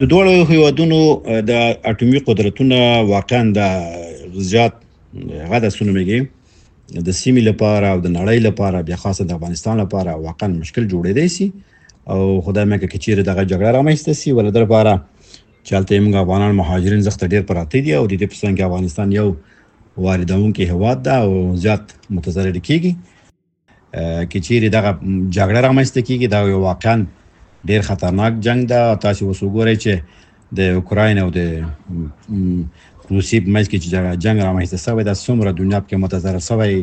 د دواړو هیوادونو د اټومي قدرتونه واقعا د زیات غدا سونمېږي د سیمې لپاره او د نړۍ لپاره بیا خاصه د افغانستان لپاره واقعا مشکل جوړېدای شي او خدای مکه کې چیرې دغه جګړه رامنځته شي ولې در لپاره چې هلته موږ افغانان مهاجرین زخته ډېر پراته دي او د دې په څنګ کې افغانستان یو واردونکی هیواد ده او زیات متضرر کیږي کې چیرې دغه جګړه رامنځته کیږي دا یو واقعا ډیر خطرناک جنگ ده. تاسو اوس وګورئ چې د اوکراین او د روسیې په منځ کې چې جنگ رامنځته شوی ده څومره دنیا پکې متضرر شوی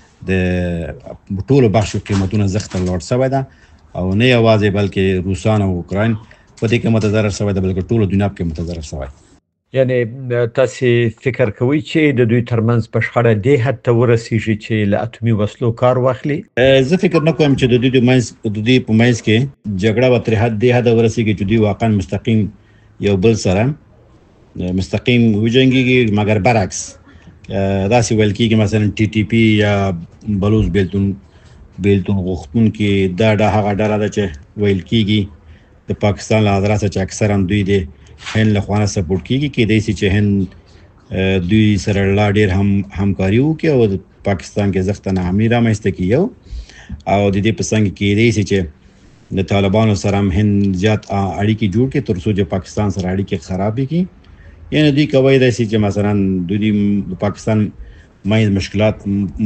د ټولو بخشو قیمتونه زښته لوړ شوی ده او نه یوازې بلکې روسان او اوکراین په دې کې متضرر شوی ده بلکې ټولو دنیا پکې متضرر شوی. یعنی تاسو فکر کوئ چې د دوی ترمنځ په شخړه دې حد ته ورسیږي چې له اتومي وسلو کار واخلي؟ زه فکر نه کوم چې د دوی په منځ کې جګړه به تر دې حده ورسیږي چې دوی واقعا مستقیم یو بل سره مستقیم وجنګیږي مګر برعکس داسې ویل کېږي مثلا ټي ټي پي یا بلوچ بیلتون غوښتونکي دا هغه ډله ده چې ویل کېږي د پاکستان له حضرت چې اکثرا دوی د هند له خوا نه سپورټ کیږي کېدای شي چې هند دوی سره لا ډېر همکاري وکړي او د پاکستان کې زښته ناامني رامنځته کړي او د دې په څنګ کې کېدای شي چې د طالبانو سره هم هند زیات اړیکې جوړ کړي تر څو چې پاکستان سره اړیکې خرابې کړي. یعنې دوی کولی شي چې مثلا دوی د پاکستان منځ مشکلات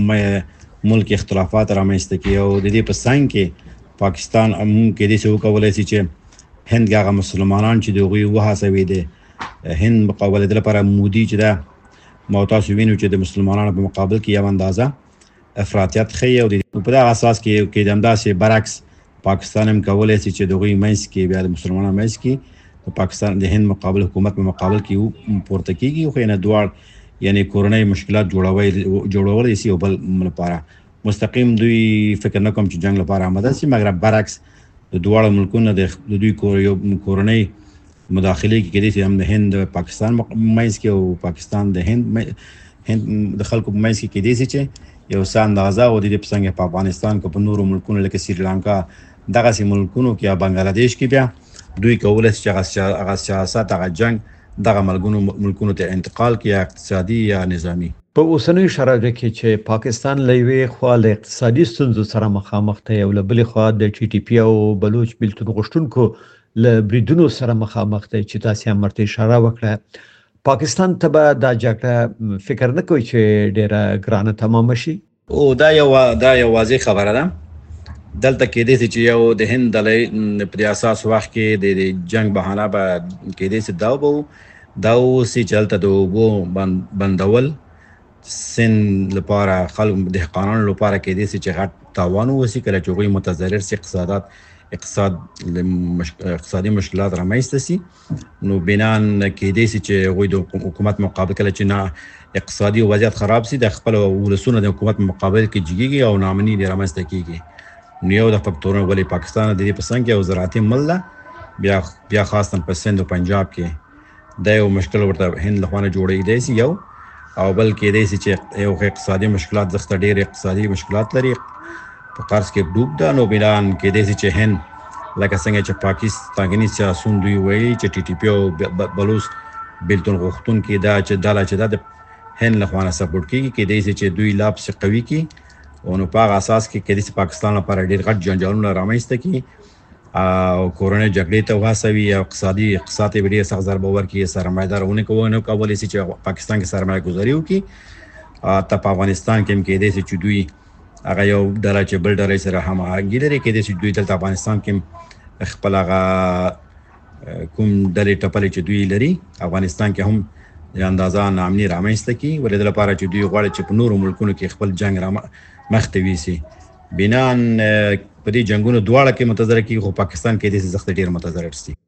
ملک اختلافات رامنځته کړي او د دې په څنګ کې پاکستان هم کېدای شي وکولی شي چې هند هغه مسلمانان چې د هغوی وهڅوي د هند مقابله د لپاره مودي چې ده ما تاسو وینو چې د مسلمانانو په مقابل کې یو اندازه افراطیت ښیي او په دغه اساس کې همداسې برعکس پاکستان هم کولی شي چې د هغوی منځ کې بیا د مسلمانانو منځ کې د پاکستان د هند مقابل حکومت په مقابل کې پورته کېږي خو یعنې دواړه یعنې کورنۍ مشکلات جوړولی شي او بل لپاره مستقیم دوی فکر نه کوم چې جنګ لپاره آماده شي مګر برعکس د دواړو ملکونو د دوی کورنۍ مداخلې کې کېدای شي هم د هند پاکستان منځ کې او پاکستان د هند د خلکو په منځ کې کېدای شي چې یو څه اندازه او د دې په څنګ په افغانستان کې په نورو ملکونو لکه سریلانکا دغسې ملکونو کې یا بنګلادیش کې بیا دوی کولی شي چې هغه سیاست هغه جنګ دغه ملکونو ته انتقال کړي یا اقتصادي یا نظامي. په اوسنیو شرایطو کې چې پاکستان له یوې خوا له اقتصادي ستونزو سره مخامخ دی او له بلې خوا د ټي ټي پي او بلوچ بیلتون غوښتونکو له بریدونو سره مخامخ دی چې تاسو هم ورته اشاره وکړه پاکستان ته به دا جګړه فکر نه کوي چې ډیره ګرانه تمامه شي؟ او دا یو واضح خبره ده دلته کېدای شي چې یو د هند ډلې په اساس وخت کې د جنگ بهانه به کېدای شي دا اوسي چې هلته د اوبو بندول سند لپاره خلک دهقانانو لپاره کېدای شي چې غټ تاوان وشي کله چې هغوی متضرر شي اقتصادي مشکلات رامنځته شي نو بنان کېدای شي چې هغوی د حکومت مقابل کله چې نه اقتصادي وضعیت خراب شي د خپل ولسونو د حکومت مقابل کې جګیږي او ناامني یې رامنځته کېږي نو یو د فکتورونو ولې پاکستان د دې په څنګ کې یو زراعتي ملک ده بیا خاصتا په سند او پنجاب کې دا یو مشکل ورته هند له خوا نه جوړېدای شي یو او بل کېدای شي چې یو اقتصادي مشکلات زښته ډېر اقتصادي مشکلات لري په قرض کې ډوب ده نو بنان کېدای شي چې هند لکه څنګه چې پاکستاني سیاسون دوی وایي چې ټي ټي پي او بلوچ بیلتون غوښتونکي دا چې ډله چې د هند له خوا نه سپورټ کېږي کېدای شي چې دوی لا پسې قوي کړي او نو په هغه اساس کې کېدای شي پاکستان لپاره ډېر غټ جنجالونه رامنځته کړي او کورنۍ جګړې ته وهڅوي او اقتصاد یې به ډېر سخت ضربه ورکړي سرمایه‌دار ونه کولی شي چې پاکستان کې سرمایه گذاري وکړي ته په افغانستان کې هم کېدای شي چې دوی هغه یو ډله چې بل ډلې سره هماهنګي لري کېدای شي دوی دلته افغانستان کې خپل هغه کوم ډلې ټپلې چې دوی لري افغانستان کې هم د اندازه ناامني رامنځته کړي ولې د لپاره چې دوی غواړي چې په نورو ملکونو کې خپل جنګ مخته ویسي بنان په دې جنګونو دواړه کې متضرر کېږي خو پاکستان کې دې زښته ډېر متضرر شي.